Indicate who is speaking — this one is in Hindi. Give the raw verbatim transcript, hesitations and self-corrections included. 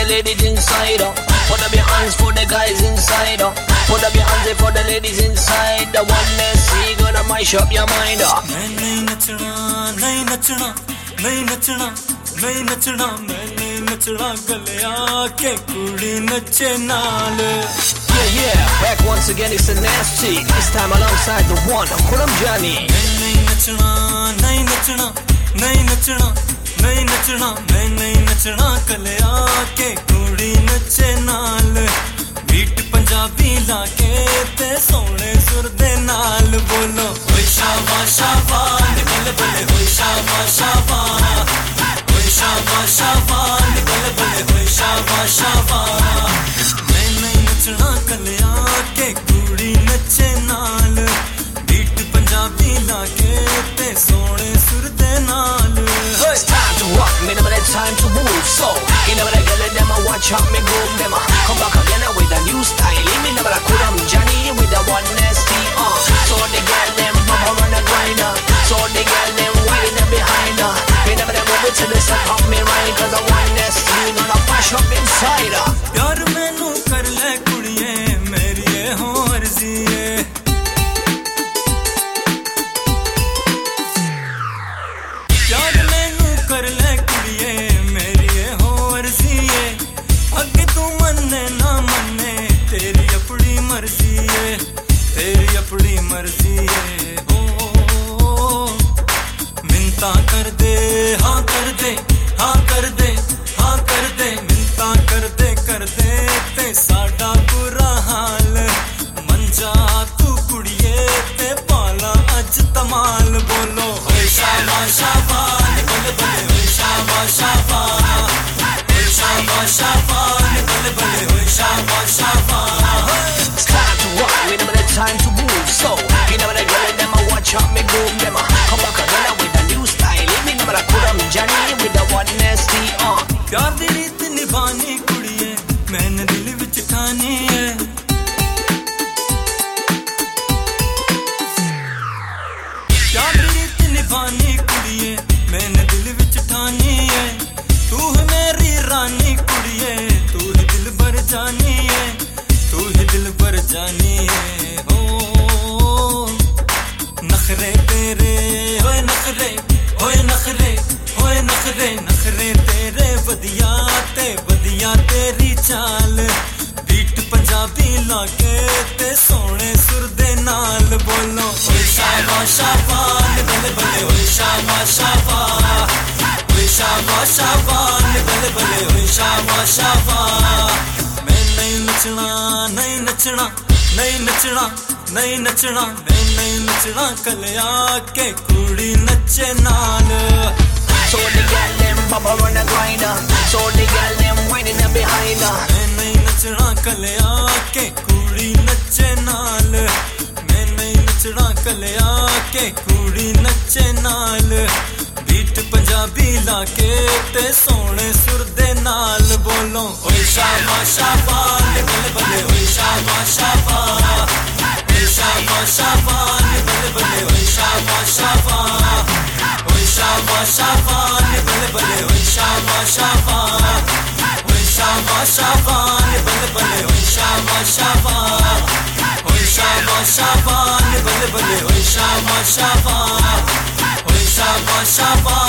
Speaker 1: the ladies inside. Uh. Put up your hands for the guys inside. Uh. Put up your hands for the ladies inside. The one that see gonna mash up your mind. Uh.
Speaker 2: मैं नहीं नचना, नहीं नचना, नहीं नचना, नहीं नचना, मैं नहीं नचना गले आके कुड़ी नचे नाल.
Speaker 1: Yeah, yeah, back once again, it's a nasty. This time alongside the one, Kuram Johnny.
Speaker 2: मैं नहीं नचना, नहीं नचना, नहीं नचना, नहीं नचना, मैं नहीं नचना गले आके कुड़ी नचे नाल. बीट पंजाबी लाके ते सोने सुर दे नाल बोलो. ओए शाबा शाबा निकल बले, ओए शाबा शाबा, ओए शाबा शाबा निकल बले, ओए शाबा शाबा. मैं नहीं नचना कले आके कुड़ी नचे नाल. बीट पंजाबी लाके ते सोने सुर दे नाल.
Speaker 1: It's time to rock, me never had time to move. So, you never get let them watch out me groove them. Come back again with a new style. Me never could I'm Johnny with the one nasty. Uh. So the girl them bump on the grinder. So the girl them waiting them behind her. Me never move it to the side of me right. Cause the one nasty gonna mash up inside her.
Speaker 2: प्यार मैनू कर ले कुड़िए मेरी ये हो अर्जी है. प्यार मैनू कर ले कुड़िए मेरी ये हो अर्जी है. अगे तू मन्ने ना मन्ने तेरी अपनी मर्जी है, तेरी अपनी मर्जी है. ओ मिन्नता कर दे, हाँ कर दे, हाँ कर दे, हाँ कर दे. मिन्नता कर दे कर दे ते साडा बुरा हाल. मंजा तू कुड़िए ते पाला अज तमाल बोलो. ओए शाबा शाबा निकल बले, ओए शाबा शाबा, ओए शाबा शाबा निकल बले, ओए शाबा शाबा.
Speaker 1: It's time to rock, we never had time to move. So, you never get let them watch out me groove them. Come back again with a new style. Me never could I'm Johnny with the one nasty. Uh.
Speaker 2: प्यार दी रीत निभानी कुड़िए मैंने दिल विच ठानी है. प्यार दी रीत निभानी कुड़िए मैंने दिल विच ठानी है. तू है मेरी रानी कुड़िए, तू ही दिल भर जानी है, तू ही दिल भर जानी है. ओ नखरे तेरे ओए नखरे, ओए नखरे, ओए नखरे, नखरे तेरे वदिया ते वदिया तेरी चाल. बीट पंजाबी लाके ते सोने सुर दे नाल बोलो. ओए शाबा शाबा निकल बले, ओए शाबा शाबा, ओए शाबा शाबा निकल बले, ओए शाबा शाबा. मैं नहीं नचना, नहीं नचना, नहीं नचना, नहीं नचना, मैं नहीं नचना कले आके कुड़ी नचे नाल.
Speaker 1: So the girl them bump on the grinder. So the girl them whining them behind her.
Speaker 2: मैं नहीं नचना कले आके कुड़ी नचे नाल. मैं नहीं नचना कले आके कुड़ी नचे नाल. बीट पंजाबी लाके ते सोने सुर दे नाल बोलो. ओए शाबा शाबा निकल बले, ओए शाबा शाबा, ओए शाबा शाबा निकल बले, ओए शाबा शाबा, ओए शाबा शाबा निकल बले, ओए शाबा शाबा, ओए शाबा शाबा निकल बले, ओए शाबा शाबा, ओए शाबा शाबा निकल बले, ओए शाबा शाबा, ओए शाबा शाबा